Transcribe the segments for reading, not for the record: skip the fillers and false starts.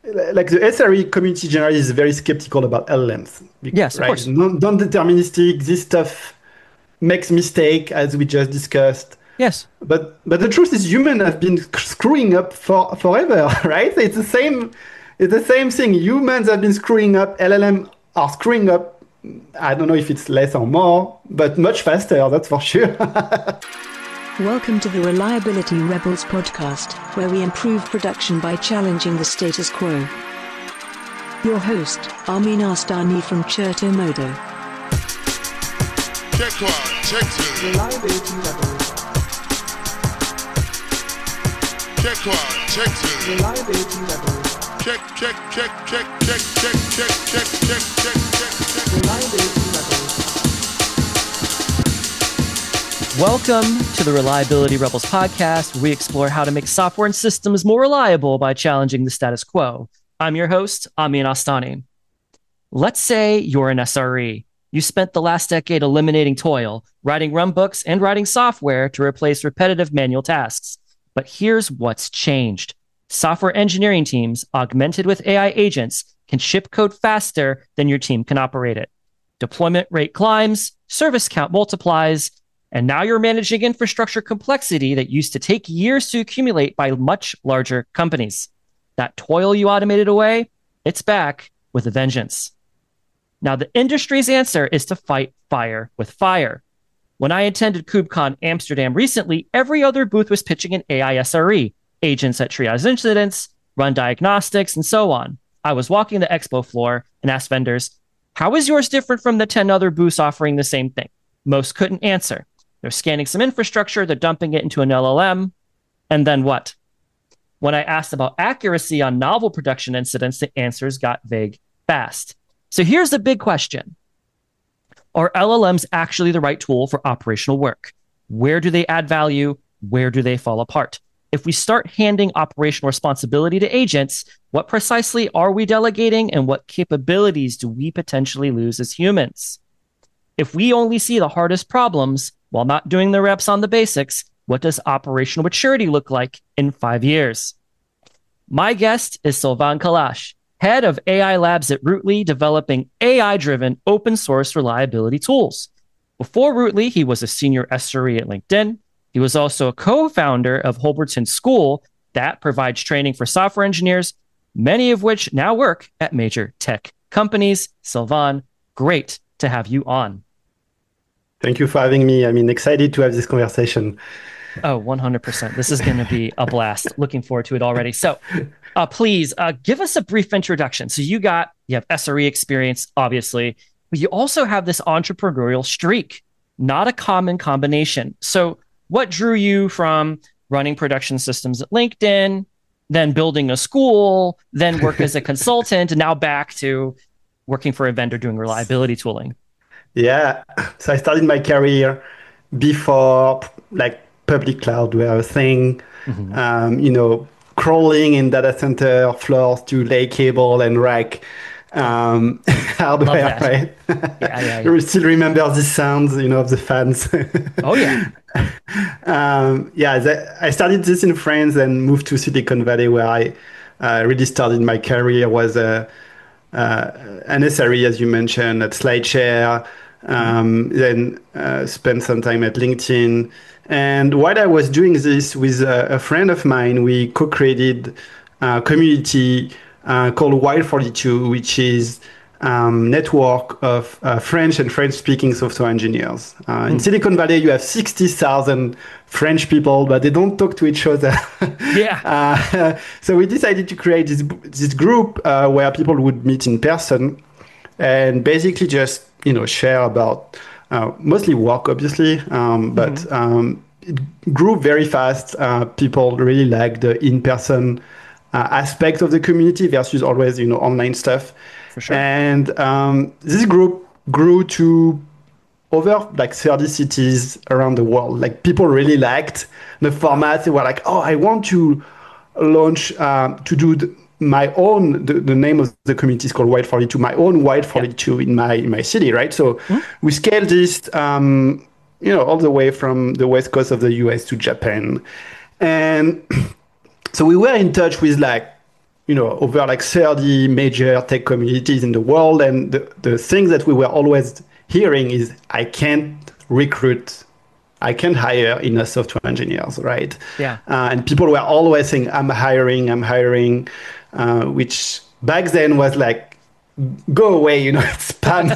like the SRE community generally is very skeptical about LLMs, Yes, of right? course. Non-deterministic, this stuff makes mistake, as we just discussed. Yes. But the truth is, humans have been screwing up forever, right? It's the same thing. Humans have been screwing up. LLM are screwing up. I don't know if it's less or more, but much faster. That's for sure. Welcome to the Reliability Rebels podcast, where we improve production by challenging the status quo. Your host, Amin Astani from Cherto Modo. Check one, check two. Reliability Rebels. Check one, check two. Reliability Rebels. Check, check, check, check, check, check, check, check, check, check, check, check. Reliability Rebels. Welcome to the Reliability Rebels podcast, where we explore how to make software and systems more reliable by challenging the status quo. I'm your host, Amin Astani. Let's say you're an SRE. You spent the last decade eliminating toil, writing runbooks, and writing software to replace repetitive manual tasks. But here's what's changed. Software engineering teams, augmented with AI agents, can ship code faster than your team can operate it. Deployment rate climbs, service count multiplies, and now you're managing infrastructure complexity that used to take years to accumulate by much larger companies. That toil you automated away, it's back with a vengeance. Now, the industry's answer is to fight fire with fire. When I attended KubeCon Amsterdam recently, every other booth was pitching an AI SRE, agents that triage incidents, run diagnostics, and so on. I was walking the expo floor and asked vendors, how is yours different from the 10 other booths offering the same thing? Most couldn't answer. They're scanning some infrastructure, they're dumping it into an LLM, and then what? When I asked about accuracy on novel production incidents, the answers got vague fast. So here's the big question. Are LLMs actually the right tool for operational work? Where do they add value? Where do they fall apart? If we start handing operational responsibility to agents, what precisely are we delegating and what capabilities do we potentially lose as humans? If we only see the hardest problems while not doing the reps on the basics, what does operational maturity look like in 5 years? My guest is Sylvain Kalash, head of AI labs at Rootly, developing AI-driven open source reliability tools. Before Rootly, he was a senior SRE at LinkedIn. He was also a co-founder of Holberton School that provides training for software engineers, many of which now work at major tech companies. Sylvain, great to have you on. Thank you for having me. I'm excited to have this conversation. Oh, 100%. This is going to be a blast. Looking forward to it already. So please give us a brief introduction. So you have SRE experience, obviously, but you also have this entrepreneurial streak, not a common combination. So what drew you from running production systems at LinkedIn, then building a school, then work as a consultant, and now back to working for a vendor doing reliability tooling? Yeah. So I started my career before public cloud were a thing, crawling in data center floors to lay cable and rack hardware, right? Yeah. You still remember the sounds, of the fans. Oh, yeah. I started this in France and moved to Silicon Valley, where I really started my career, was an SRE, as you mentioned, at SlideShare, then spent some time at LinkedIn. And while I was doing this with a friend of mine, we co-created a community called Wild42, which is network of French and French-speaking software engineers. In Silicon Valley, you have 60,000 French people, but they don't talk to each other. Yeah. So we decided to create this group where people would meet in person and basically just share about mostly work, obviously, but it grew very fast. People really like the in-person aspect of the community versus always online stuff. For sure. And this group grew to over 30 cities around the world. People really liked the format. They were like, oh, I want to launch to do my own, the name of the community is called Wild42, my own Wild42 in my city, right? So we scaled this all the way from the west coast of the US to Japan. And so we were in touch with over like 30 major tech communities in the world. And the thing that we were always hearing is, I can't hire enough software engineers, right? Yeah. And people were always saying, I'm hiring, which back then was like, go away, it's spam.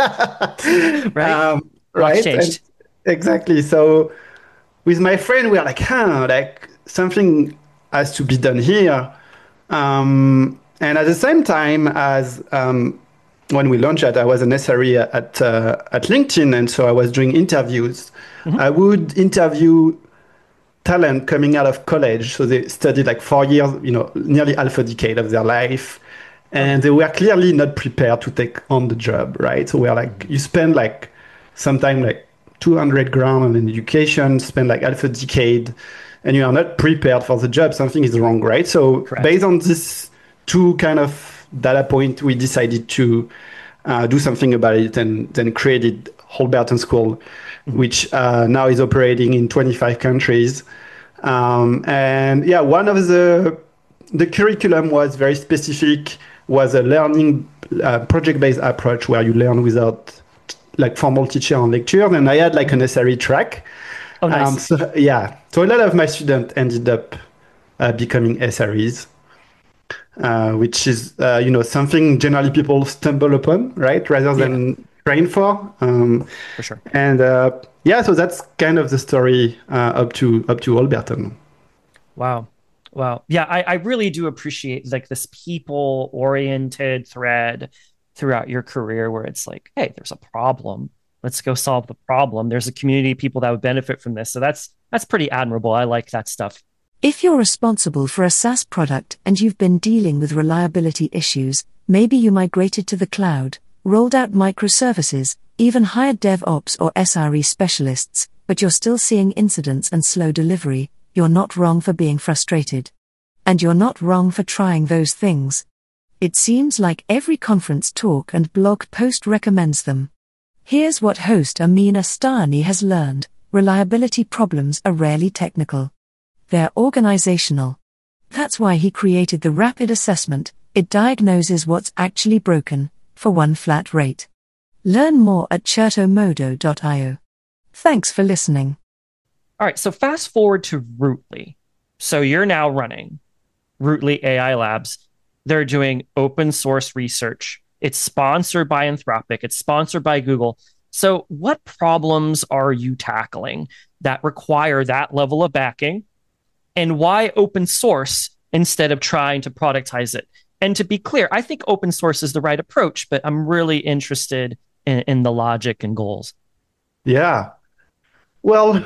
Right. Right? Changed. Exactly. So with my friend, we are like, like something has to be done here. And at the same time as when we launched it, I was an SRE at LinkedIn, and so I was doing interviews. I would interview talent coming out of college. So they studied like 4 years, nearly half a decade of their life. And they were clearly not prepared to take on the job, right? So we're like, you spend like sometime like 200 grand on an education, spend like half a decade, and you are not prepared for the job. Something is wrong, right? So based on this two kind of data point, we decided to do something about it, and then created Holberton School, which now is operating in 25 countries. And yeah, one of the curriculum was very specific, was a learning project-based approach where you learn without like formal teacher and lecture. And I had like an SRE track. Oh, nice. So a lot of my students ended up becoming SREs, which is something generally people stumble upon, right, rather than train for. For sure. And so that's kind of the story up to Holberton. Wow. Yeah, I really do appreciate like this people-oriented thread throughout your career where it's like, hey, there's a problem. Let's go solve the problem. There's a community of people that would benefit from this. So that's pretty admirable. I like that stuff. If you're responsible for a SaaS product and you've been dealing with reliability issues, maybe you migrated to the cloud, rolled out microservices, even hired DevOps or SRE specialists, but you're still seeing incidents and slow delivery, you're not wrong for being frustrated. And you're not wrong for trying those things. It seems like every conference talk and blog post recommends them. Here's what host Amin Astani has learned: reliability problems are rarely technical. They're organizational. That's why he created the Rapid Assessment. It diagnoses what's actually broken, for one flat rate. Learn more at certomodo.io. Thanks for listening. All right, so fast forward to Rootly. So you're now running Rootly AI Labs. They're doing open source research. It's sponsored by Anthropic. It's sponsored by Google. So what problems are you tackling that require that level of backing? And why open source instead of trying to productize it? And to be clear, I think open source is the right approach, but I'm really interested in the logic and goals. Yeah. Well,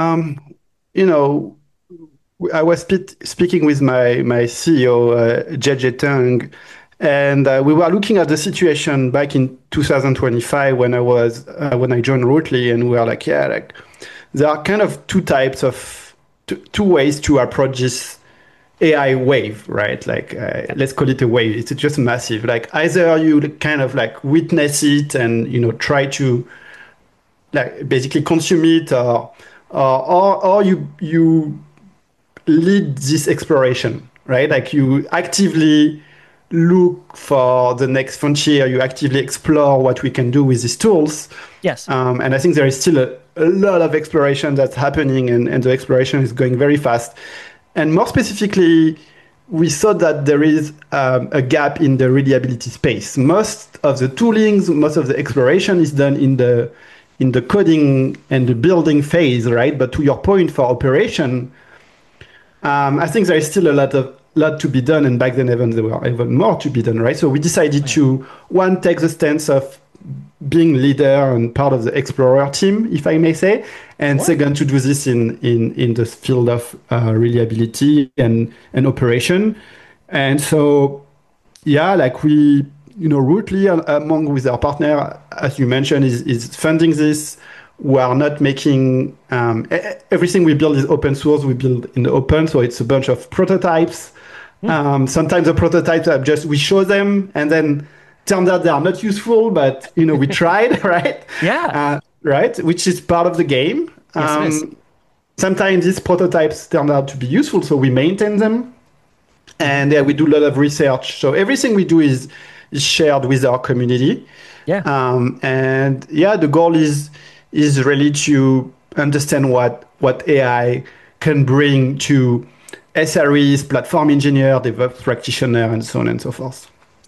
I was speaking with my CEO, JJ Tung, and we were looking at the situation back in 2025 when I joined Rootly, and we were like, there are kind of two ways to approach this AI wave, right? Like, let's call it a wave. It's just massive. Like, either you kind of like witness it and, try to like basically consume it, or you lead this exploration, right? Like, you actively look for the next frontier. You actively explore what we can do with these tools. Yes. And I think there is still a lot of exploration that's happening, and the exploration is going very fast. And more specifically, we saw that there is a gap in the reliability space. Most of the toolings, most of the exploration is done in the coding and the building phase, right? But to your point, for operation, I think there is still a lot to be done, and back then there were even more to be done, right? So we decided to take the stance of being leader and part of the explorer team, if I may say, and second, to do this in the field of reliability and operation. And so, like we, Rootly, among with our partner, as you mentioned, is funding this. We are not making everything we build is open source. We build in the open, so it's a bunch of prototypes. Sometimes the prototypes are we show them, and then turns out they are not useful, but we tried, right? Yeah. Right, which is part of the game. Yes, it is. Sometimes these prototypes turn out to be useful, so we maintain them. And we do a lot of research. So everything we do is shared with our community. Yeah. And the goal is really to understand what AI can bring to SREs, platform engineer, DevOps practitioner, and so on and so forth.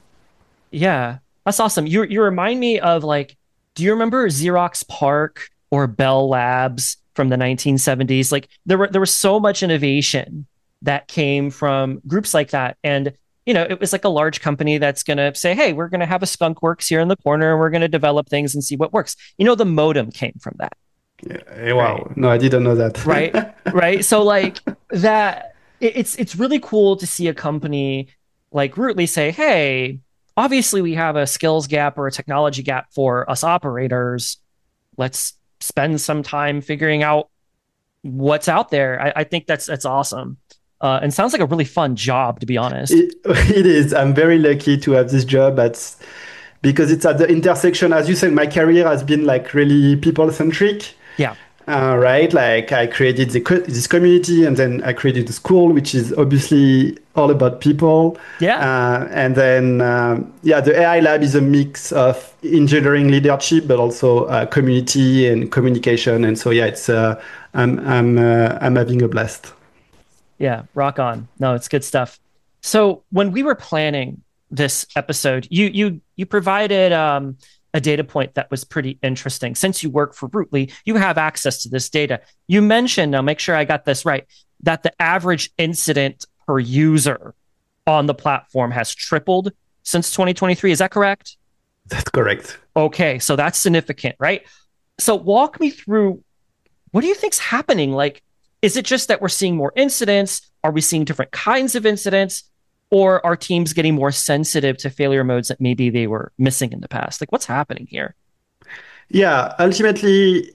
Yeah, that's awesome. You remind me of like, do you remember Xerox PARC or Bell Labs from the 1970s? Like there was so much innovation that came from groups like that. And it was like a large company that's going to say, hey, we're going to have a Skunk Works here in the corner and we're going to develop things and see what works. The modem came from that. Yeah, wow. Right. No, I didn't know that. Right. So like that, it's really cool to see a company like Rootly say, hey, obviously we have a skills gap or a technology gap for us operators. Let's spend some time figuring out what's out there. I think that's awesome. And sounds like a really fun job, to be honest. It is. I'm very lucky to have this job because it's at the intersection. As you said, my career has been like really people-centric. Yeah. Right? Like I created this community, and then I created a school, which is obviously all about people. Yeah. And then, the AI lab is a mix of engineering leadership, but also community and communication. And so, it's I'm having a blast. Yeah, rock on. No, it's good stuff. So when we were planning this episode, you provided a data point that was pretty interesting. Since you work for Rootly, you have access to this data. You mentioned, now make sure I got this right, that the average incident per user on the platform has tripled since 2023. Is that correct? That's correct. Okay, so that's significant, right? So walk me through, what do you think's happening? Like, is it just that we're seeing more incidents? Are we seeing different kinds of incidents? Or are teams getting more sensitive to failure modes that maybe they were missing in the past? Like, what's happening here? Yeah, ultimately,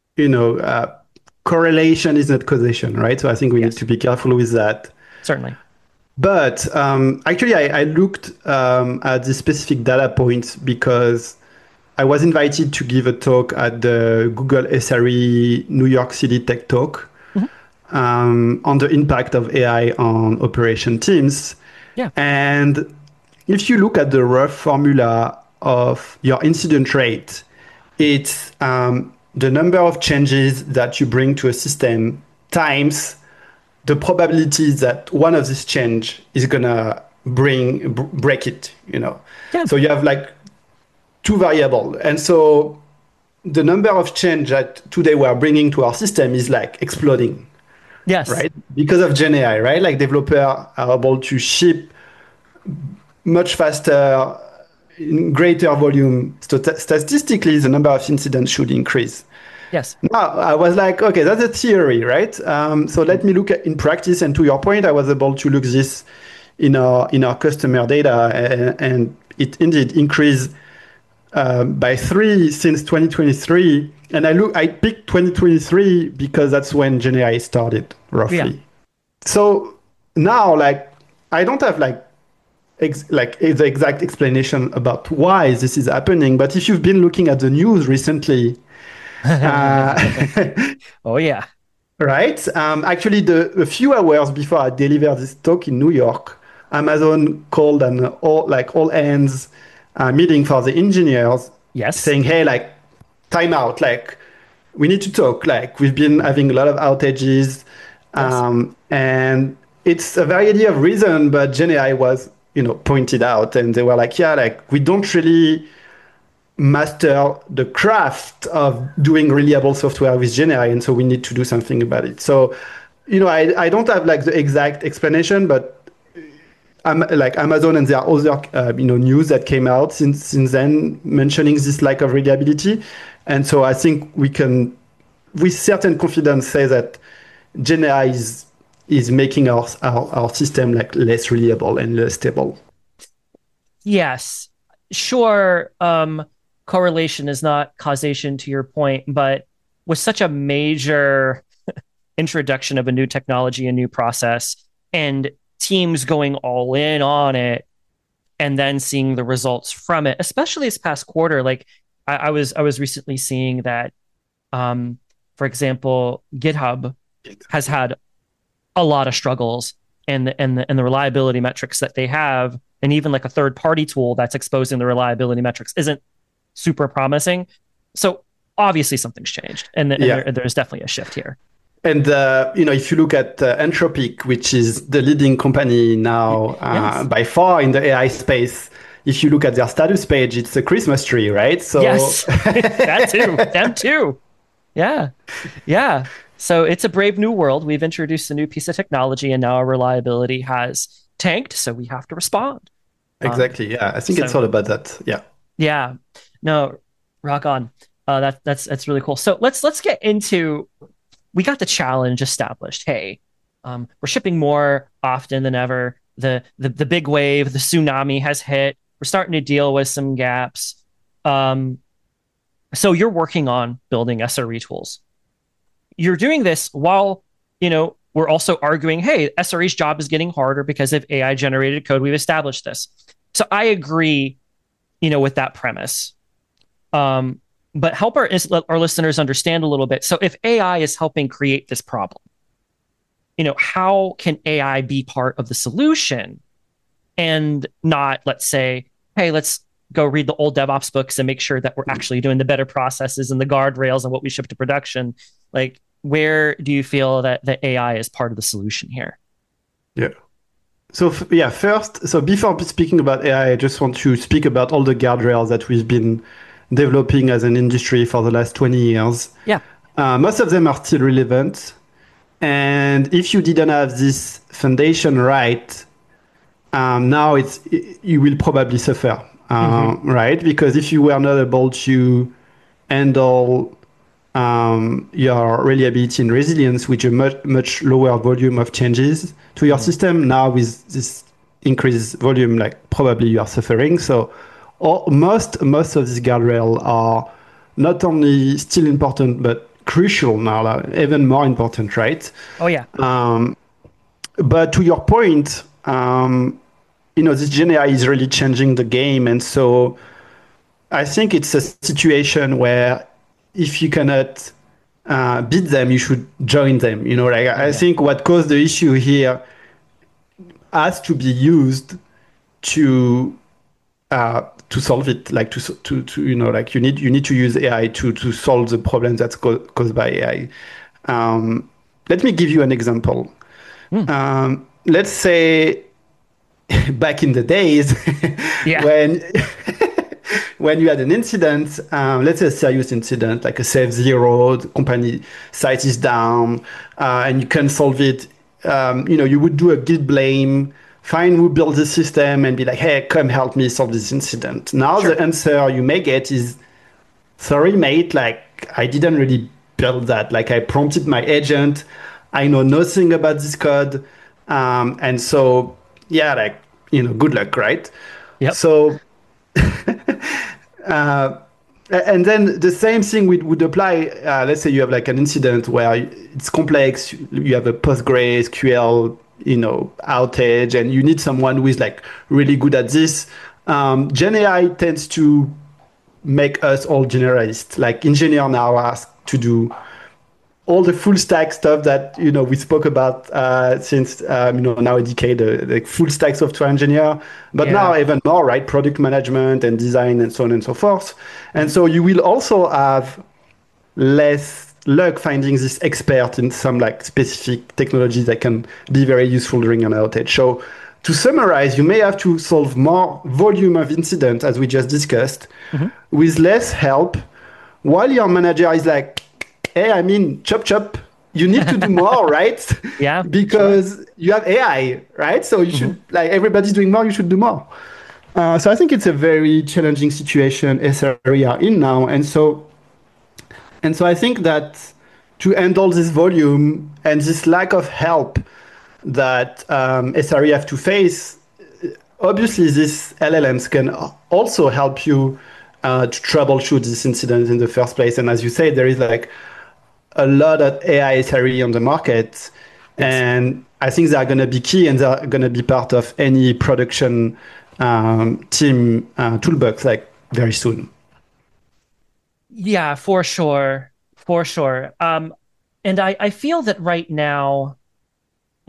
correlation is not causation, right? So I think we need to be careful with that. Certainly. But actually, I looked at this specific data point because I was invited to give a talk at the Google SRE New York City Tech Talk on the impact of AI on operation teams. Yeah. And if you look at the rough formula of your incident rate, it's the number of changes that you bring to a system times the probability that one of these change is gonna break it. Yeah. So you have like two variables, and so the number of change that today we are bringing to our system is like exploding. Yes. Right? Because of Gen AI, right? Like developers are able to ship much faster, in greater volume. So statistically, the number of incidents should increase. Yes. Now, I was like, okay, that's a theory, right? So let me look at in practice. And to your point, I was able to look this in our customer data, and it indeed increased by 3 since 2023. And I picked 2023 because that's when Gen AI started, roughly. Yeah. So now, like, I don't have the exact explanation about why this is happening. But if you've been looking at the news recently, oh yeah, right. Actually, a few hours before I delivered this talk in New York, Amazon called an all hands meeting for the engineers. Yes. Saying, hey, like, time out, like, we need to talk. Like, we've been having a lot of outages, and it's a variety of reasons. But Gen AI was, pointed out, and they were like, yeah, like, we don't really master the craft of doing reliable software with Gen AI, and so we need to do something about it. So, I don't have like the exact explanation, but like Amazon, and there are other news that came out since then mentioning this lack of reliability, and so I think we can, with certain confidence, say that Gen AI is making our system like less reliable and less stable. Yes, sure. Correlation is not causation, to your point, but with such a major introduction of a new technology, a new process, and teams going all in on it, and then seeing the results from it, especially this past quarter, like I was recently seeing that, for example, GitHub has had a lot of struggles, and the reliability metrics that they have, and even like a third party tool that's exposing the reliability metrics isn't super promising. So obviously something's changed, and there's definitely a shift here. And if you look at Anthropic, which is the leading company now by far in the AI space, if you look at their status page, it's a Christmas tree, right? So yes, that too, them too. Yeah, yeah. So it's a brave new world. We've introduced a new piece of technology, and now our reliability has tanked. So we have to respond. Exactly. Yeah, I think it's all about that. Yeah. Yeah. No, rock on. That's really cool. So let's get into. We got the challenge established. Hey, we're shipping more often than ever. The big wave, the tsunami has hit. We're starting to deal with some gaps. So you're working on building SRE tools. You're doing this while, we're also arguing, hey, SRE's job is getting harder because of AI generated code. We've established this. So I agree, with that premise. But help our listeners understand a little bit. So if AI is helping create this problem, how can AI be part of the solution and not, let's say, hey, let's go read the old DevOps books and make sure that we're actually doing the better processes and the guardrails and what we ship to production. Like, where do you feel that the AI is part of the solution here? Yeah. So first, before speaking about AI, I just want to speak about all the guardrails that we've been developing as an industry for the last 20 years. Yeah. Most of them are still relevant. And if you didn't have this foundation right, now you will probably suffer, right? Because if you were not able to handle your reliability and resilience with a much lower volume of changes to your system, now with this increased volume, like probably you are suffering. So most of these guardrails are not only still important, but crucial now, like even more important, right? Oh, yeah. But to your point, this Gen AI is really changing the game. And so I think it's a situation where if you cannot beat them, you should join them. I think what caused the issue here has to be used to solve it. Like you need to use AI to solve the problem that's caused by AI. Let me give you an example. Let's say back in the days when you had an incident, let's say a serious incident, like a save zero, the company site is down, and you can't solve it, you would do a git blame, find who built the system and be like, hey, come help me solve this incident. Now the answer you may get is, sorry, mate, like I didn't really build that. Like I prompted my agent. I know nothing about this code. And so, good luck, right? Yep. So, and then the same thing would apply. Let's say you have like an incident where it's complex. You have a PostgreSQL, outage, and you need someone who is like really good at this. Gen AI tends to make us all generalists. Like engineers now are asked to do all the full stack stuff that we spoke about since now a decade, the full stack software engineer, but now even more, right? Product management and design and so on and so forth. And so you will also have less luck finding this expert in some like specific technology that can be very useful during an outage. So to summarize, you may have to solve more volume of incidents, as we just discussed, with less help, while your manager is like, hey, chop, you need to do more, right? Yeah. Because you have AI, right? So you should, like everybody's doing more, you should do more. So I think it's a very challenging situation SRE are in now. And so I think that to handle this volume and this lack of help that SRE have to face, obviously these LLMs can also help you to troubleshoot this incident in the first place. And as you say, there is like a lot of AI SRE on the market. And I think they are going to be key, and they're going to be part of any production team toolbox like very soon. Yeah, for sure. And I feel that right now,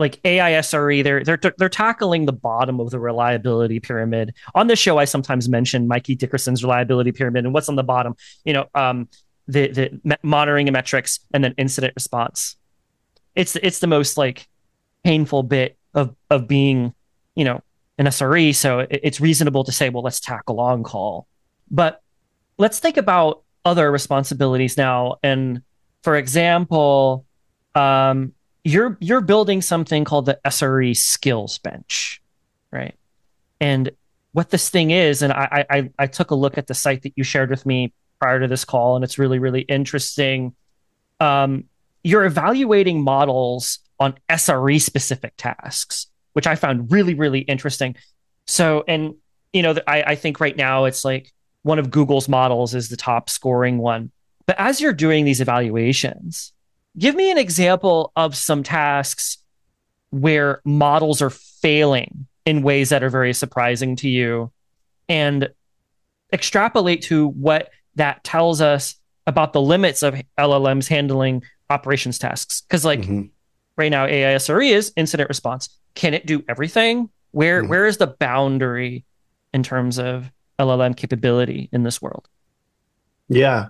like AI SRE, they're tackling the bottom of the reliability pyramid. On this show, I sometimes mention Mikey Dickerson's reliability pyramid, and what's on the bottom, the monitoring and metrics, and then incident response. It's the most like painful bit of being, an SRE. So it's reasonable to say, well, let's tackle on call. But let's think about other responsibilities now. And for example, you're building something called the SRE skills bench, right? And what this thing is, and I took a look at the site that you shared with me prior to this call, and it's really, really interesting. You're evaluating models on SRE specific tasks, which I found really, really interesting. So, and I think right now it's like one of Google's models is the top scoring one. But as you're doing these evaluations, give me an example of some tasks where models are failing in ways that are very surprising to you, and extrapolate to what that tells us about the limits of LLMs handling operations tasks. Because right now, AI SRE is incident response. Can it do everything? Where is the boundary in terms of LLM capability in this world? Yeah.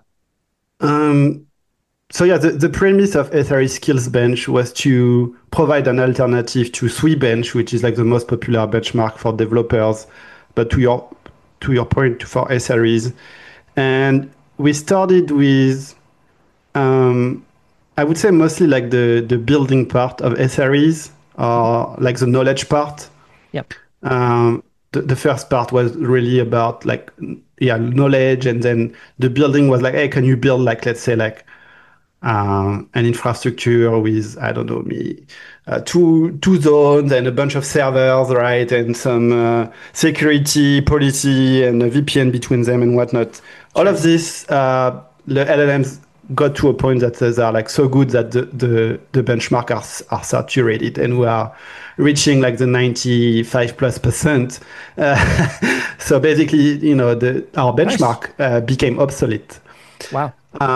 So yeah, the premise of SRE Skills Bench was to provide an alternative to SWE-bench, which is like the most popular benchmark for developers, but to your point, for SREs. And we started with, I would say mostly like the building part of SREs, or like the knowledge part. Yep. The first part was really about knowledge, and then the building was like, hey, can you build like, let's say like an infrastructure with, I don't know, two zones and a bunch of servers, right? And some security policy and a VPN between them and whatnot. Sure. All of this, the LLMs got to a point that they are like so good that the benchmark are saturated, and we are reaching like the 95+%. So basically, our benchmark became obsolete. Wow.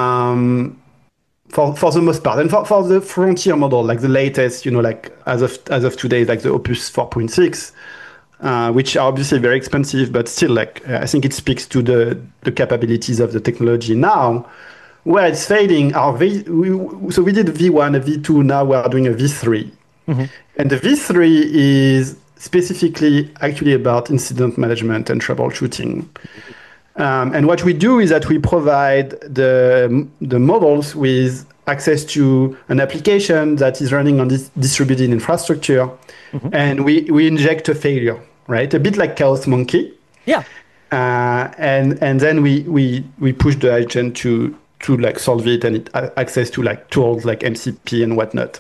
For the most part, and for the frontier model, like the latest, like as of today, like the Opus 4.6, which are obviously very expensive, but still, like I think it speaks to the capabilities of the technology now. Where it's failing, so we did V1, a V2, now we are doing a V3. And the V3 is specifically actually about incident management and troubleshooting. And what we do is that we provide the models with access to an application that is running on this distributed infrastructure, and we inject a failure, right? A bit like Chaos Monkey. Yeah. And then we push the agent to like solve it, and it access to like tools like MCP and whatnot.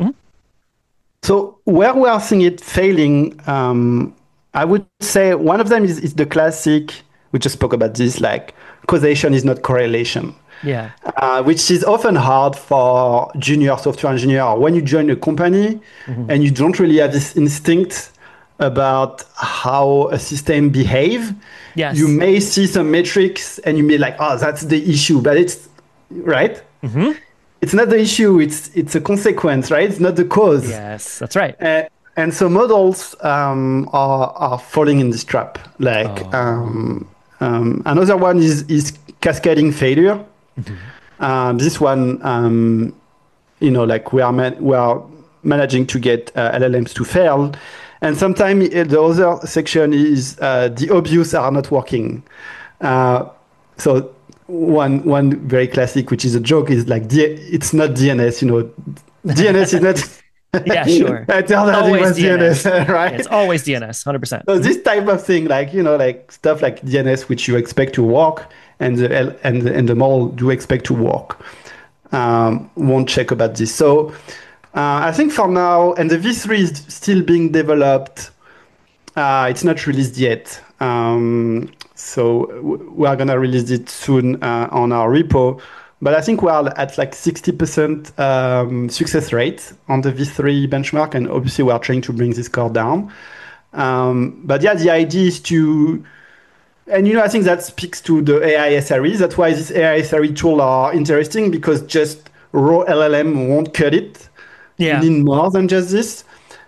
So where we are seeing it failing, I would say one of them is the classic. We just spoke about this, like causation is not correlation. Yeah. Which is often hard for junior software engineer, or when you join a company and you don't really have this instinct about how a system behave. Yes. You may see some metrics and you may like, oh, that's the issue, but it's right. It's not the issue. It's a consequence, right? It's not the cause. Yes, that's right. And so models are falling in this trap. Like another one is cascading failure. This one, like we are managing to get LLMs to fail, and sometimes the other section is the obvious are not working. So one very classic, which is a joke, is like it's not DNS. DNS is not. Yeah, sure. I tell that it was DNS, right? It's always DNS, 100%. So this type of thing, like like stuff like DNS, which you expect to work, and the model do expect to work, won't check about this. So I think for now, and the V3 is still being developed. It's not released yet. So we are gonna release it soon on our repo. But I think we are at like 60% success rate on the V3 benchmark, and obviously we are trying to bring this score down. But yeah, the idea is to, and I think that speaks to the AI SREs. That's why these AI SRE tools are interesting, because just raw LLM won't cut it. Yeah. You need more than just this.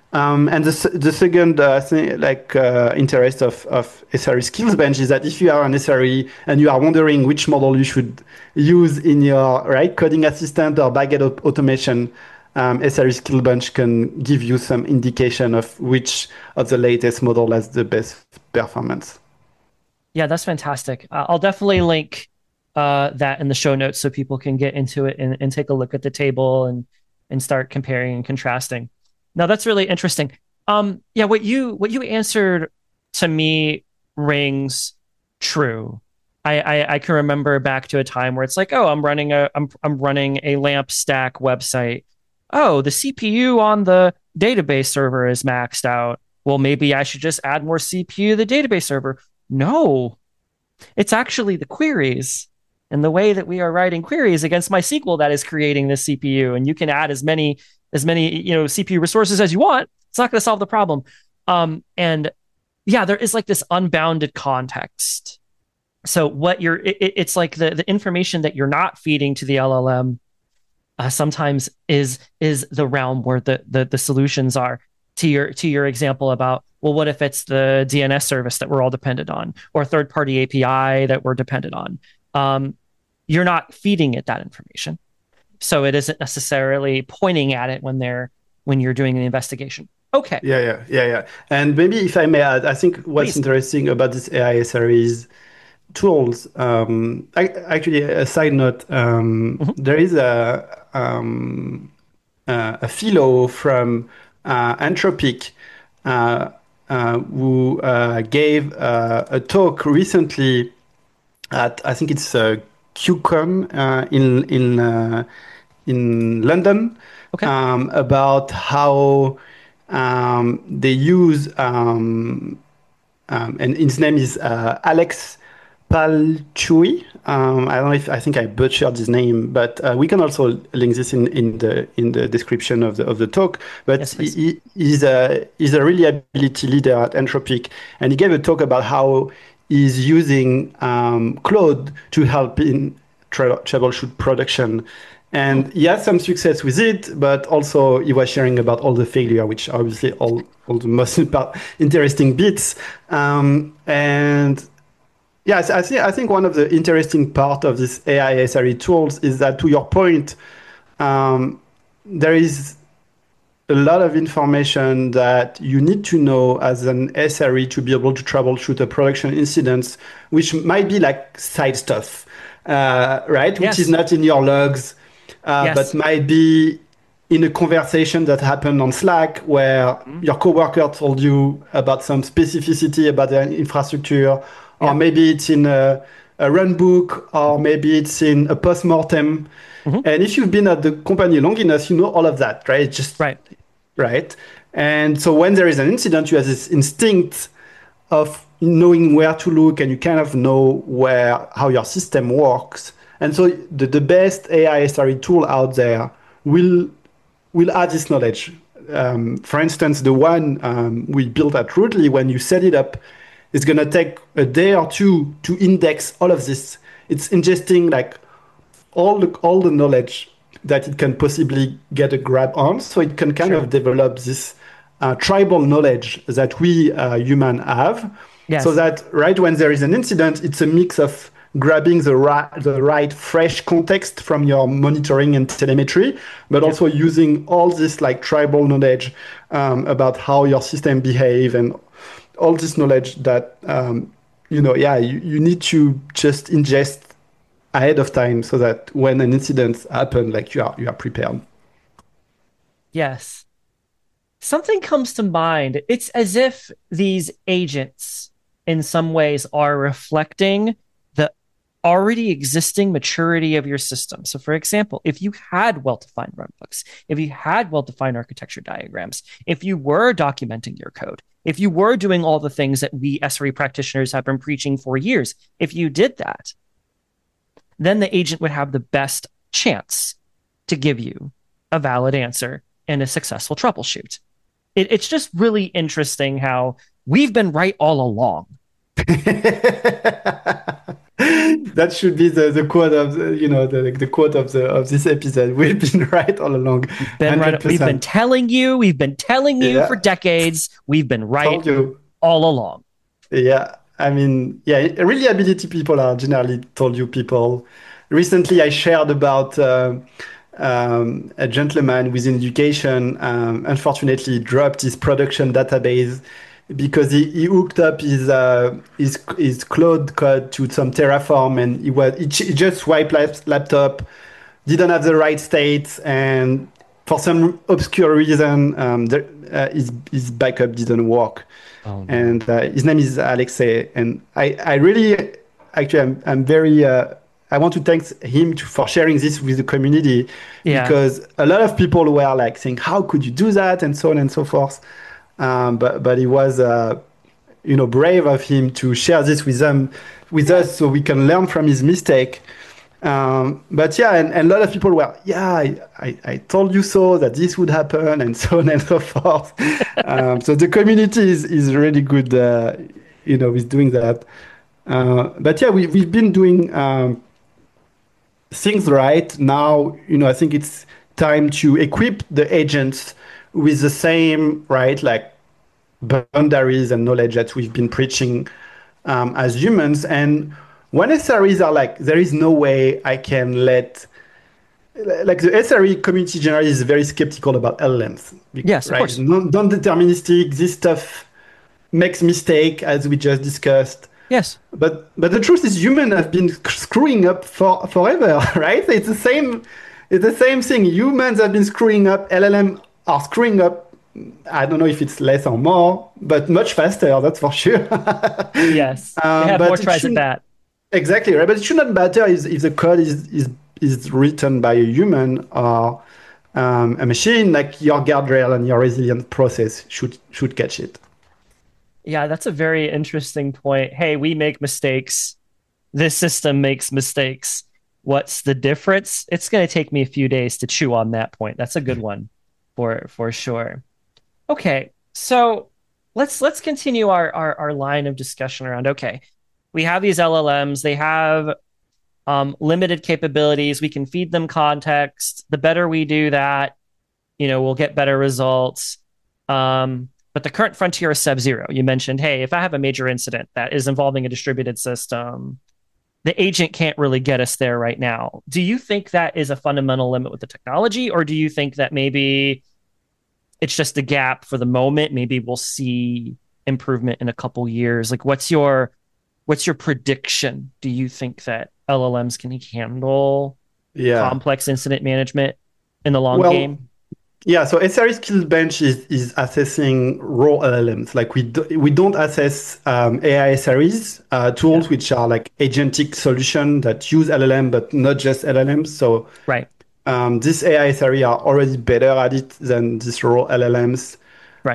And the second thing, like interest of SRE Skills Bench is that if you are an SRE and you are wondering which model you should use in your coding assistant or backend automation, SRE Skills Bench can give you some indication of which of the latest model has the best performance. Yeah, that's fantastic. I'll definitely link that in the show notes so people can get into it and take a look at the table and start comparing and contrasting. Now that's really interesting. Yeah, what you answered to me rings true. I can remember back to a time where it's like, oh, I'm running a LAMP stack website. Oh, the CPU on the database server is maxed out. Well, maybe I should just add more CPU to the database server. No, it's actually the queries and the way that we are writing queries against MySQL that is creating this CPU. And you can add as many CPU resources as you want. It's not going to solve the problem. And yeah, there is like this unbounded context. So what it's like the information that you're not feeding to the LLM sometimes is the realm where the solutions are. To your example about, well, what if it's the DNS service that we're all dependent on, or a third-party API that we're dependent on? You're not feeding it that information, so it isn't necessarily pointing at it when you're doing an investigation. Okay. Yeah. And maybe if I may add, I think what's Please. interesting about this AI SREs tools, actually, a side note, there is a fellow from Anthropic who gave a talk recently at, I think it's QCOM in London, Okay. about how they use and his name is Alex Palchui. I don't know if I think I butchered his name, but we can also link this in the description of the talk. But Yes, please. he's a reliability leader at Anthropic, and he gave a talk about how he's using Claude to help in troubleshoot production. And he had some success with it, but also he was sharing about all the failure, which are obviously all the most interesting bits. And yes, I think one of the interesting part of this AI SRE tools is that, to your point, there is a lot of information that you need to know as an SRE to be able to troubleshoot a production incident, which might be like side stuff, right? Yes. Which is not in your logs, Yes. but might be in a conversation that happened on Slack where your coworker told you about some specificity about the infrastructure, or maybe it's in a run book, or maybe it's in a post-mortem. And if you've been at the company long enough, you know all of that, right? It's just right. And so when there is an incident, you have this instinct of knowing where to look, and you kind of know how your system works. And so the best AI SRE tool out there will add this knowledge. For instance, the one we built at Rootly, when you set it up, it's going to take a day or two to index all of this. It's ingesting like all the knowledge that it can possibly get a grab on, so it can kind of develop this tribal knowledge that we human have. Yes. So that right when there is an incident, it's a mix of grabbing the right fresh context from your monitoring and telemetry, but also using all this like tribal knowledge about how your system behave, and all this knowledge that you need to just ingest ahead of time, so that when an incident happens, like you are prepared. Yes. Something comes to mind. It's as if these agents in some ways are reflecting the already existing maturity of your system. So for example, if you had well-defined runbooks, if you had well-defined architecture diagrams, if you were documenting your code, if you were doing all the things that we SRE practitioners have been preaching for years, if you did that, then the agent would have the best chance to give you a valid answer and a successful troubleshoot. It's just really interesting how we've been right all along. That should be the quote of the quote of this episode. We've been right all along. We've been right. We've been telling you for decades. We've been right Told you. all along. Yeah. I mean, yeah, reliability people are generally told you people. Recently, I shared about a gentleman within education, unfortunately dropped his production database because he hooked up his Claude code to some Terraform, and he just swiped laptop, didn't have the right state, and for some obscure reason, his backup didn't work. Oh, no. And his name is Alexei, and I really, actually, I'm very, I want to thank him for sharing this with the community, because a lot of people were like saying, how could you do that, and so on and so forth. But it was, brave of him to share this with us, so we can learn from his mistake. But yeah, and a lot of people were, I told you so that this would happen, and so on and so forth. So the community is really good, with doing that. But yeah, we've been doing things right now. I think it's time to equip the agents with the same, right, like boundaries and knowledge that we've been preaching as humans. And when SREs are like, there is no way I can let, like the SRE community generally is very skeptical about LLMs. Yes, of course. Non-deterministic, this stuff makes mistake, as we just discussed. Yes. But the truth is humans have been screwing up forever, right? It's the same thing. Humans have been screwing up. LLM are screwing up. I don't know if it's less or more, but much faster, that's for sure. Yes. They have more tries at that. Exactly, right? But it should not matter if the code is written by a human or a machine. Like your guardrail and your resilient process should catch it. Yeah, that's a very interesting point. Hey, we make mistakes. This system makes mistakes. What's the difference? It's going to take me a few days to chew on that point. That's a good one for sure. Okay, so let's continue our line of discussion around, okay, we have these LLMs. They have limited capabilities. We can feed them context. The better we do that, we'll get better results. But the current frontier is sub-zero. You mentioned, hey, if I have a major incident that is involving a distributed system, the agent can't really get us there right now. Do you think that is a fundamental limit with the technology, or do you think that maybe it's just a gap for the moment? Maybe we'll see improvement in a couple years. Like, what's your prediction? Do you think that LLMs can handle complex incident management in the long game? Yeah, so SRE Skill Bench is assessing raw LLMs. Like we don't assess AI SREs, tools which are like agentic solution that use LLM, but not just LLMs. So right. These AI SRE are already better at it than these raw LLMs. Right.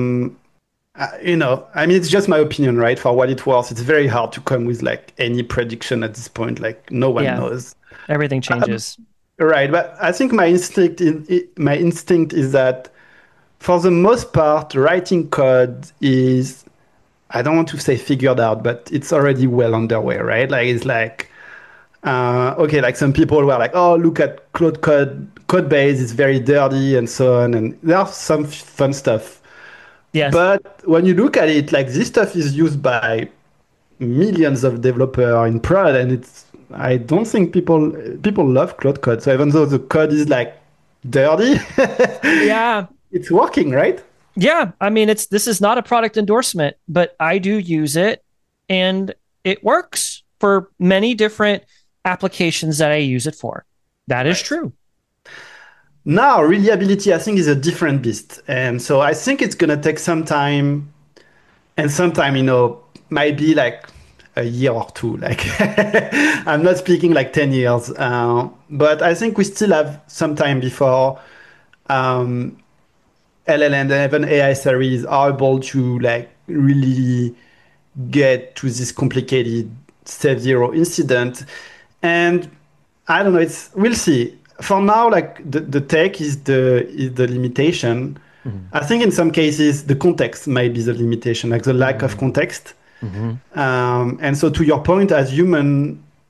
It's just my opinion, right? For what it was, it's very hard to come with like any prediction at this point. Like no one knows. Everything changes. Right, but I think my instinct is that for the most part, writing code is, I don't want to say figured out, but it's already well underway, right? Like it's like, like some people were like, oh, look at Claude code base, it's very dirty and so on, and there's some fun stuff. Yes. But when you look at it, like this stuff is used by millions of developers in prod, and I don't think people love Claude Code. So even though the code is like dirty, it's working, right? Yeah, I mean, this is not a product endorsement, but I do use it, and it works for many different applications that I use it for. That is true. Now, reliability, I think, is a different beast, and so I think it's gonna take some time, and sometime, might be like a year or two. Like I'm not speaking like 10 years, but I think we still have some time before LLM and even AI series are able to like really get to this complicated sub-zero incident. And I don't know, we'll see. For now, like the tech is the limitation. Mm-hmm. I think in some cases the context may be the limitation, like the lack of context. Mm-hmm. And so to your point, as human,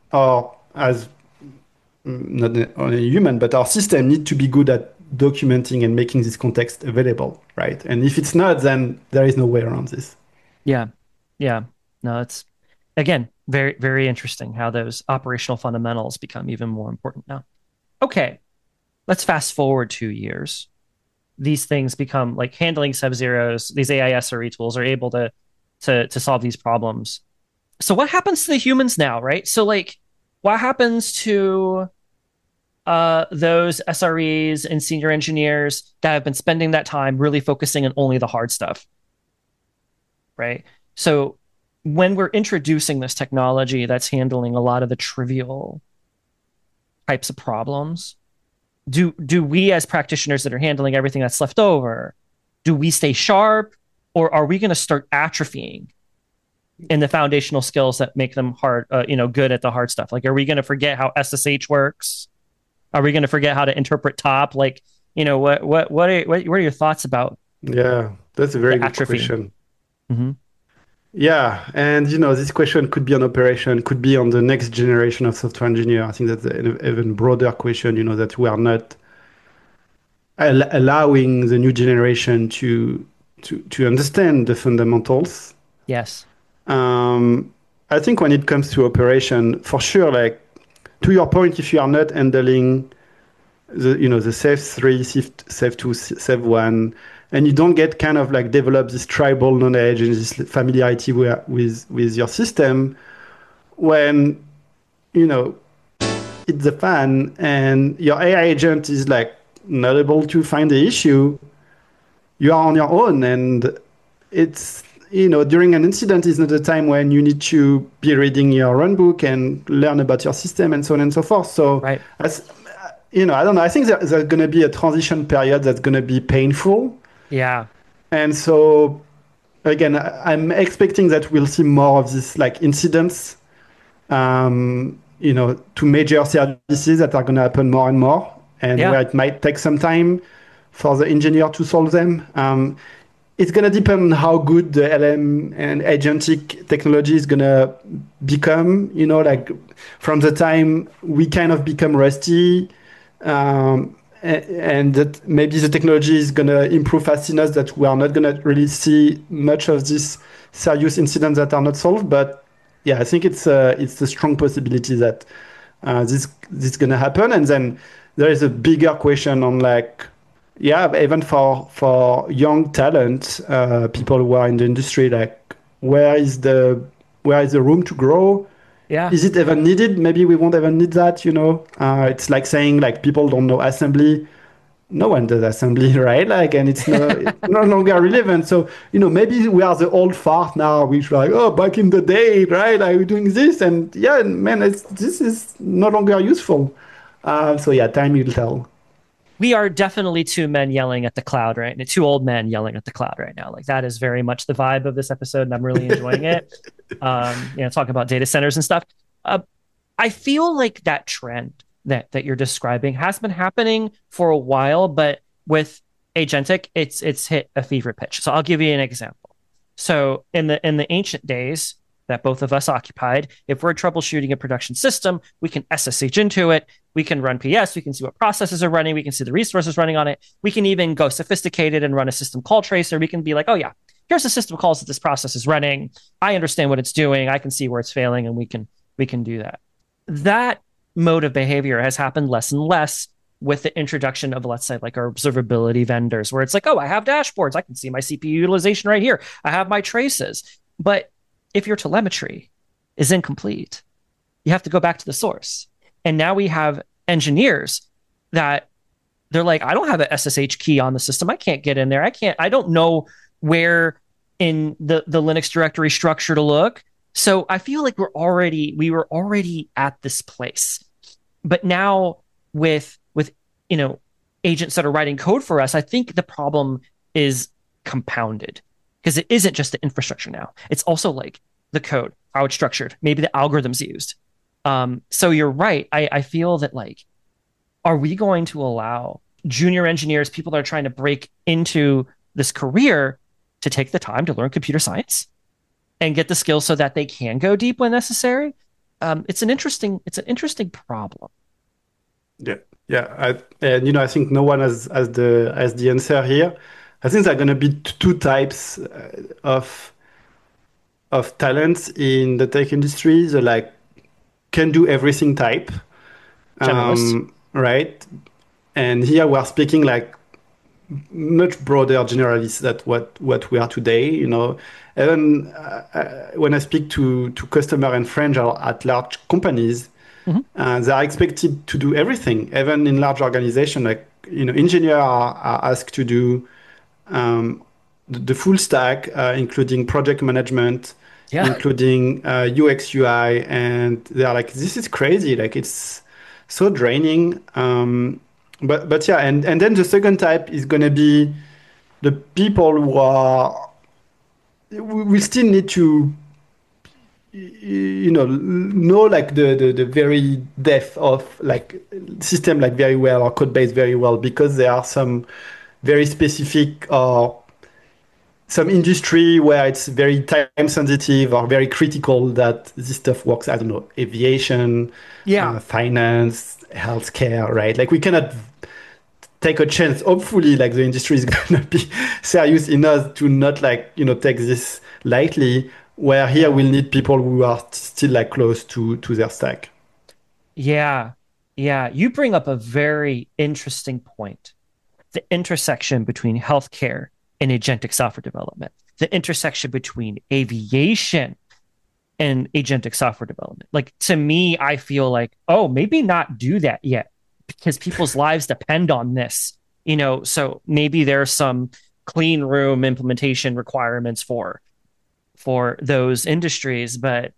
or as not only human, but our system need to be good at documenting and making this context available, right? And if it's not, then there is no way around this. Yeah. Yeah. No, it's again very, very interesting how those operational fundamentals become even more important now. Okay, let's fast forward 2 years. These things become like handling sub-zeros, these AI SRE tools are able to solve these problems. So what happens to the humans now, right? So like what happens to those SREs and senior engineers that have been spending that time really focusing on only the hard stuff, right? So when we're introducing this technology that's handling a lot of the trivial types of problems, do we as practitioners that are handling everything that's left over, do we stay sharp, or are we going to start atrophying in the foundational skills that make them good at the hard stuff? Like, are we going to forget how SSH works? Are we going to forget how to interpret top? Like, what are your thoughts about Yeah, that's a very the good atrophy? question. Mm-hmm. Yeah, and this question could be on operation, could be on the next generation of software engineer. I think that's an even broader question, that we are not allowing the new generation to understand the fundamentals. Yes. I think when it comes to operation, for sure, like to your point, if you are not handling the save 3, save 2, save 1, and you don't get kind of like develop this tribal knowledge and this familiarity with your system, when it's the fan and your AI agent is like not able to find the issue, you are on your own. And it's during an incident is not the time when you need to be reading your runbook and learn about your system and so on and so forth. So Right. as I don't know, I think there's going to be a transition period that's going to be painful. Yeah. And so again, I'm expecting that we'll see more of these like incidents, to major services that are going to happen more and more, and Yeah. where it might take some time for the engineer to solve them. It's going to depend on how good the LM and agentic technology is going to become, like from the time we kind of become rusty, and that maybe the technology is going to improve fast enough that we are not going to really see much of these serious incidents that are not solved. But yeah, I think it's a strong possibility that this is going to happen. And then there is a bigger question on like, yeah, even for young talent, people who are in the industry, like where is the room to grow? Yeah. Is it even needed? Maybe we won't even need that. It's like saying like people don't know assembly. No one does assembly, right? Like, and it's no longer relevant. So maybe we are the old fart now, which like, oh, back in the day, right? Like we're doing this, and yeah, man, this is no longer useful. So yeah, time will tell. We are definitely two men yelling at the cloud right now, two old men yelling at the cloud right now. Like that is very much the vibe of this episode, and I'm really enjoying it. Talking about data centers and stuff. I feel like that trend that you're describing has been happening for a while, but with agentic, it's hit a fever pitch. So I'll give you an example. So in the ancient days that both of us occupied, if we're troubleshooting a production system, we can SSH into it. We can run PS. We can see what processes are running. We can see the resources running on it. We can even go sophisticated and run a system call tracer. We can be like, oh yeah, here's a system calls that this process is running. I understand what it's doing. I can see where it's failing, and we can do that. That mode of behavior has happened less and less with the introduction of, let's say, like our observability vendors, where it's like, oh, I have dashboards. I can see my CPU utilization right here. I have my traces. But if your telemetry is incomplete, you have to go back to the source. And now we have engineers that they're like, I don't have an SSH key on the system. I can't get in there. I don't know where in the Linux directory structure to look. So I feel like we were already at this place. But now with agents that are writing code for us, I think the problem is compounded, because it isn't just the infrastructure now. It's also like the code, how it's structured, maybe the algorithms used. So you're right. I feel that like, are we going to allow junior engineers, people that are trying to break into this career, to take the time to learn computer science and get the skills so that they can go deep when necessary? it's an interesting problem. Yeah, yeah, and I think no one has the answer here. I think there are going to be two types of talents in the tech industry. The like can do everything type, Generalists. right? And here we are speaking like much broader generalists than what we are today. Even when I speak to customer and friends at large companies, Mhm. they are expected to do everything. Even in large organizations, like engineers are asked to do the full stack, including project management, Yeah. including UX UI, and they're like, this is crazy. Like it's so draining. But yeah, and then the second type is gonna be the people who are we still need to know like the very depth of like system like very well or code base very well because there are some very specific or some industry where it's very time sensitive or very critical that this stuff works. I don't know, aviation, Yeah. finance, healthcare, right? Like we cannot take a chance. Hopefully, like the industry is gonna be serious enough to not like take this lightly. Where here Yeah. we'll need people who are still like close to their stack. Yeah. Yeah. You bring up a very interesting point. The intersection between healthcare and agentic software development, the intersection between aviation and agentic software development. Like to me, I feel like, oh, maybe not do that yet because people's lives depend on this. So maybe there's some clean room implementation requirements for those industries, but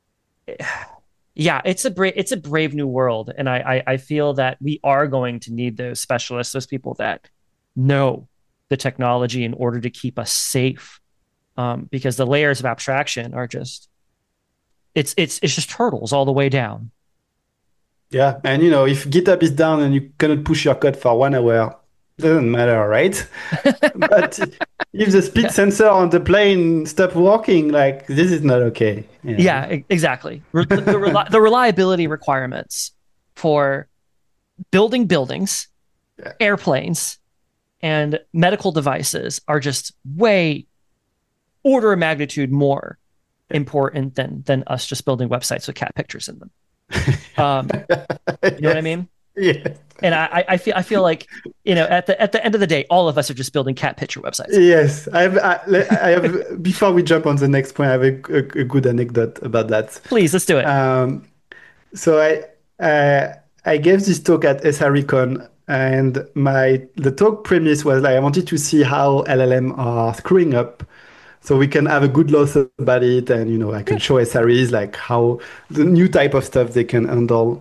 yeah, it's a brave new world, and I feel that we are going to need those specialists, those people that know the technology in order to keep us safe, because the layers of abstraction are just it's just hurdles all the way down. Yeah, and if GitHub is down and you cannot push your code for 1 hour, doesn't matter, right? But if the speed Yeah, sensor on the plane stop working, like this is not okay. yeah, exactly. The reliability requirements for building buildings, airplanes, and medical devices are just way order of magnitude more important than us just building websites with cat pictures in them. You know what I Yes, mean? yes, And I feel like at the end of the day, all of us are just building cat picture websites. yes. I have. Before we jump on the next point, I have a good anecdote about that. Please, let's do it. Um, so I gave this talk at SRECon, and the talk premise was like I wanted to see how LLM are screwing up, so we can have a good loss about it, and I can Yeah, show SREs like how the new type of stuff they can handle.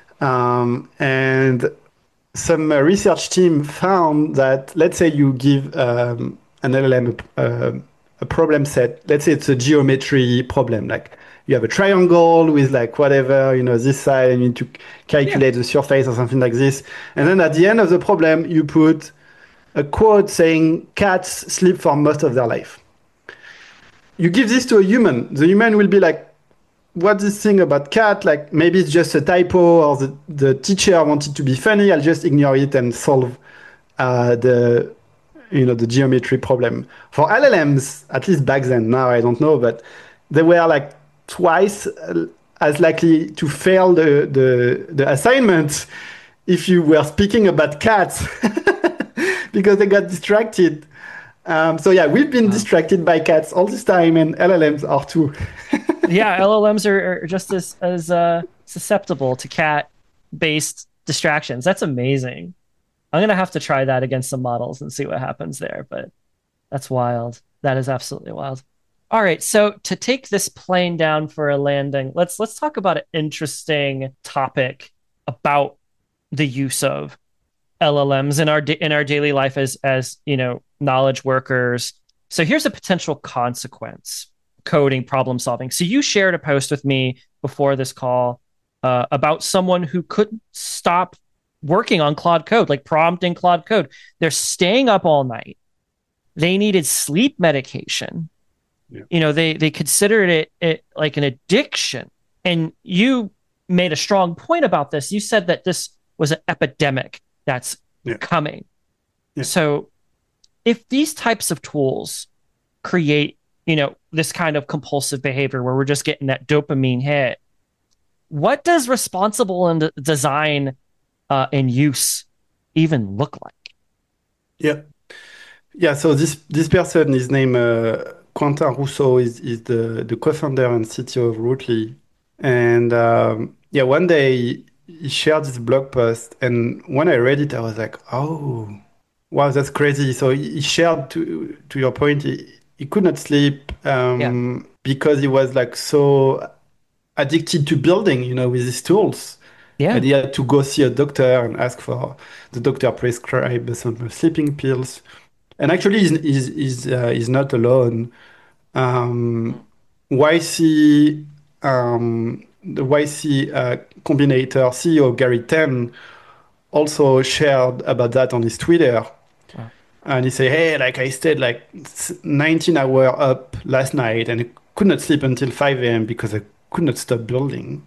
And some research team found that let's say you give an LLM a problem set. Let's say it's a geometry problem, like you have a triangle with like whatever this side, and you need to yeah, calculate the surface or something like this. And then at the end of the problem, you put a quote saying cats sleep for most of their life. You give this to a human, the human will be like, what's this thing about cat? Like maybe it's just a typo or the teacher wanted to be funny. I'll just ignore it and solve the the geometry problem. For LLMs, at least back then, now I don't know, but they were like twice as likely to fail the assignment if you were speaking about cats because they got distracted. So yeah, we've been wow. distracted by cats all this time, and LLMs are too. Yeah. LLMs are just as susceptible to cat based distractions. That's amazing. I'm gonna have to try that against some models and see what happens there. But that's wild. That is absolutely wild. All right, so to take this plane down for a landing, let's talk about an interesting topic about the use of LLMs in our daily life as knowledge workers. So here's a potential consequence: coding, problem solving. So you shared a post with me before this call about someone who couldn't stop working on Claude Code, like prompting Claude Code. They're staying up all night. They needed sleep medication. Yeah. They considered it like an addiction, And you made a strong point about this. You said that this was an epidemic that's coming. Yeah. So if these types of tools create, this kind of compulsive behavior where we're just getting that dopamine hit, what does responsible design and use even look like? Yeah. Yeah, so this person is named Quentin Rousseau, is the co-founder and CTO of Rootly. And one day he shared this blog post, and when I read it, I was like, oh, wow, that's crazy. So he shared, to your point, he could not sleep because he was like so addicted to building, with these tools. Yeah. And he had to go see a doctor and ask for the doctor prescribe some sleeping pills. And actually, he's not alone. YC, the YC Combinator CEO Gary Ten also shared about that on his Twitter. Wow. And he said, hey, like I stayed like 19 hours up last night and I could not sleep until 5 a.m. because I could not stop building.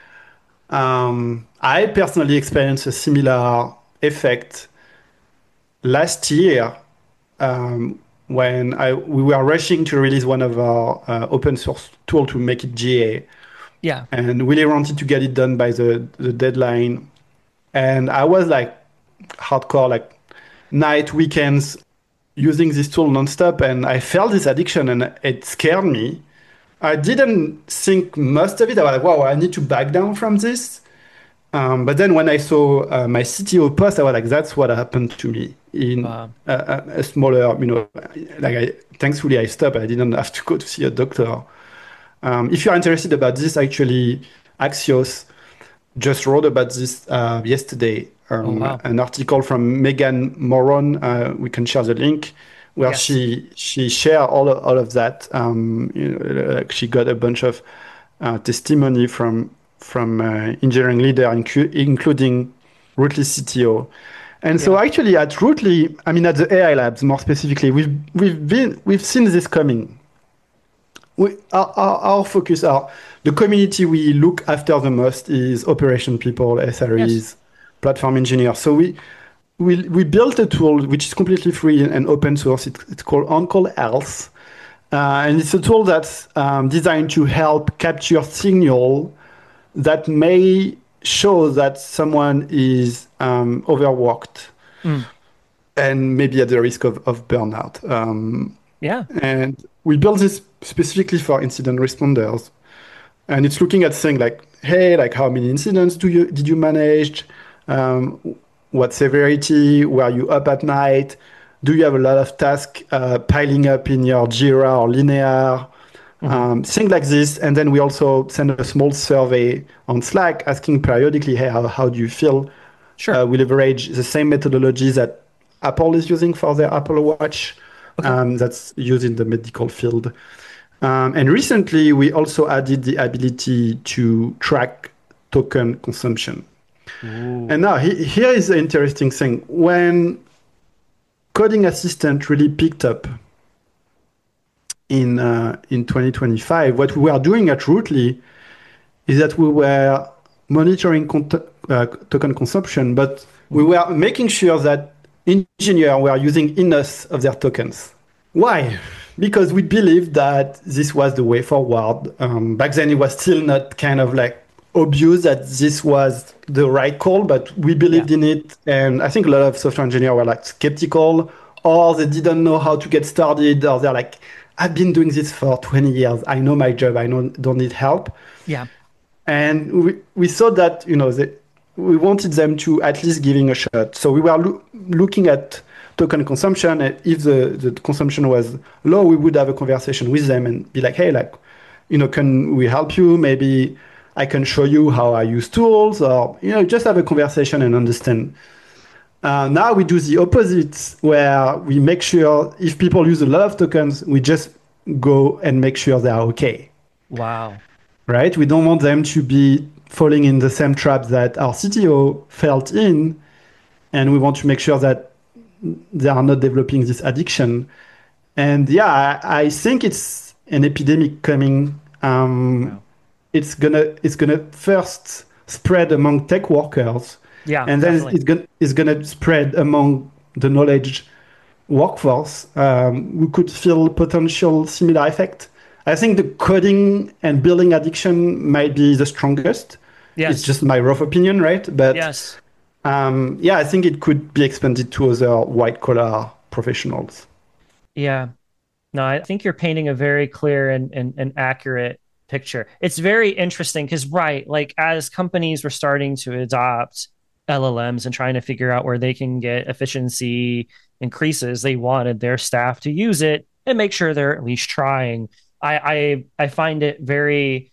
I personally experienced a similar effect last year when we were rushing to release one of our open source tool to make it GA. Yeah. And really wanted to get it done by the deadline. And I was like hardcore, like night, weekends, using this tool nonstop. And I felt this addiction and it scared me. I didn't think most of it. I was like, wow, I need to back down from this. But then when I saw my CTO post, I was like, that's what happened to me in a smaller, thankfully I stopped. I didn't have to go to see a doctor. If you're interested about this, actually, Axios just wrote about this yesterday. An article from Megan Moron, we can share the link, where she shared all of that. She got a bunch of testimony from engineering leader, including Rootly CTO. And so actually at Rootly, at the AI Labs more specifically, we've seen this coming. Our focus, the community we look after the most is operation people, SREs, platform engineers. So we built a tool which is completely free and open source. It's called On-Call Health. And it's a tool that's designed to help capture signal that may show that someone is overworked and maybe at the risk of burnout. And we built this specifically for incident responders. And it's looking at things like, hey, like how many incidents did you manage? What severity? Were you up at night? Do you have a lot of tasks piling up in your Jira or Linear? Things like this. And then we also send a small survey on Slack asking periodically, hey, how do you feel? Sure. We leverage the same methodology that Apple is using for their Apple Watch. That's used in the medical field. And recently, we also added the ability to track token consumption. Ooh. And now here is the interesting thing. When Coding Assistant really picked up in 2025, what we were doing at Rootly is that we were monitoring token consumption, but we were making sure that engineers were using enough of their tokens. Why? Because we believed that this was the way forward. Back then, it was still not kind of like obvious that this was the right call, but we believed in it. And I think a lot of software engineers were like skeptical, or they didn't know how to get started, or they're like, I've been doing this for 20 years. I know my job. I don't need help. Yeah. And we thought that, we wanted them to at least giving a shot. So we were looking at token consumption. And if the consumption was low, we would have a conversation with them and be like, hey, can we help you? Maybe I can show you how I use tools, or, just have a conversation and understand. Now we do the opposite, where we make sure if people use a lot of tokens, we just go and make sure they are okay. Wow. Right? We don't want them to be falling in the same trap that our CTO felt in. And we want to make sure that they are not developing this addiction. And I think it's an epidemic coming. Wow. it's gonna first spread among tech workers, Yeah, and then definitely. it's gonna spread among the knowledge workforce. We could feel potential similar effect. I think the coding and building addiction might be the strongest. It's Yes. just my rough opinion, right? But Yes. yeah, I think it could be expanded to other white collar professionals. Yeah. No, I think you're painting a very clear and accurate picture. It's very interesting because, right, like as companies were starting to adopt LLMs and trying to figure out where they can get efficiency increases, they wanted their staff to use it and make sure they're at least trying. I find it very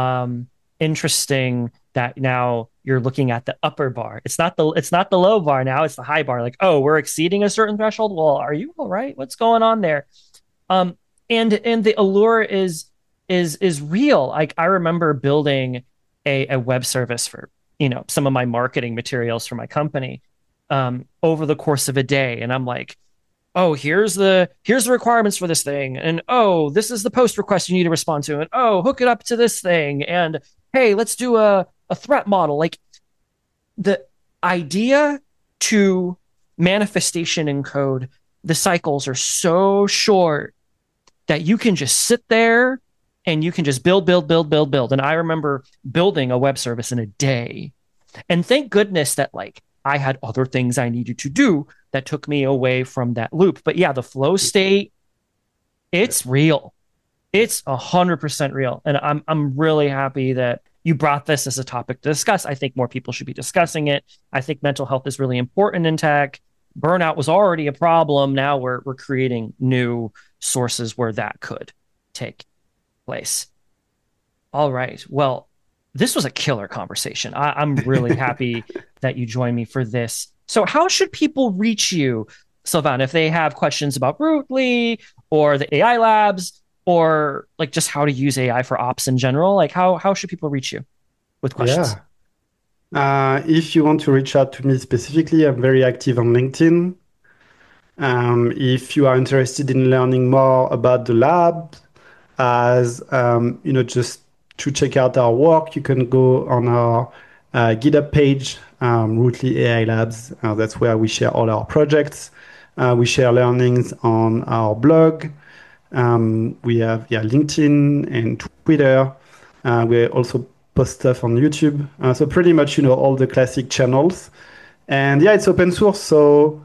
interesting that now you're looking at the upper bar. It's not the low bar now, it's the high bar. Like, oh, we're exceeding a certain threshold. Well, are you all right? What's going on there? Um, and the allure is real. Like I remember building a web service for some of my marketing materials for my company over the course of a day, and I'm like, oh, here's the requirements for this thing, and oh, this is the post request you need to respond to, and oh, hook it up to this thing, and hey, let's do a threat model. Like the idea to manifestation in code, the cycles are so short that you can just sit there and you can just build, build, build, build, build. And I remember building a web service in a day. And thank goodness that like I had other things I needed to do that took me away from that loop. But yeah, the flow state, it's real. It's 100% real. And I'm really happy that you brought this as a topic to discuss. I think more people should be discussing it. I think mental health is really important in tech. Burnout was already a problem. Now we're creating new sources where that could take place. All right. Well, this was a killer conversation. I'm really happy that you joined me for this. So, how should people reach you, Sylvain, if they have questions about Rootly or the AI labs or like just how to use AI for ops in general? Like, how should people reach you with questions? Yeah. If you want to reach out to me specifically, I'm very active on LinkedIn. If you are interested in learning more about the lab, as just to check out our work, you can go on our GitHub page, Rootly AI Labs. That's where we share all our projects. We share learnings on our blog. We have LinkedIn and Twitter. We also post stuff on YouTube. So pretty much, all the classic channels. And yeah, it's open source. So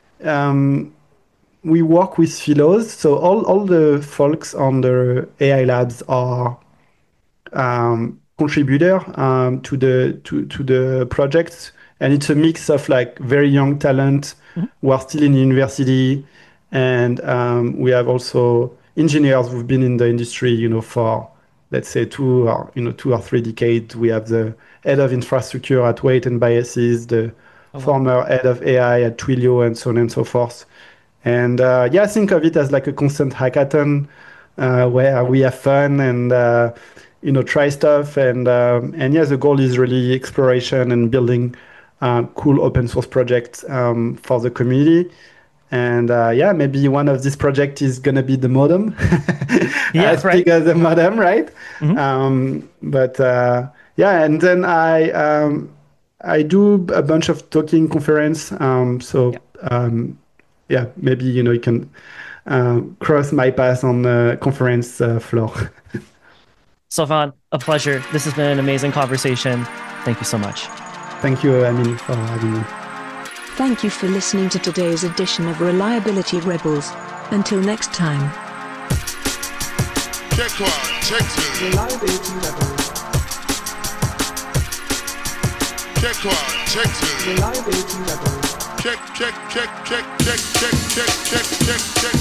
we work with Philos. So all the folks on the AI Labs are contributor to the project, and it's a mix of like very young talent Mhm. who are still in university, and we have also engineers who've been in the industry, for let's say 2 or 3 decades. We have the head of infrastructure at Weight and Biases, the Oh, wow. former head of AI at Twilio, and so on and so forth. And yeah, think of it as like a constant hackathon where we have fun and try stuff. And yeah, the goal is really exploration and building cool open source projects for the community. And yeah, maybe one of these projects is gonna be the modem, Yeah, as right. big as the modem, right? Mhm. But yeah, and then I do a bunch of talking conference. Yeah. Yeah, maybe you can cross my path on the conference floor. Sylvain, a pleasure. This has been an amazing conversation. Thank you so much. Thank you, Amin, for having me. Thank you for listening to today's edition of Reliability Rebels. Until next time. Check one, check two. Reliability Rebels. Check one, check two. Reliability Rebels. Check, check, check, check, check, check, check, check, check, check.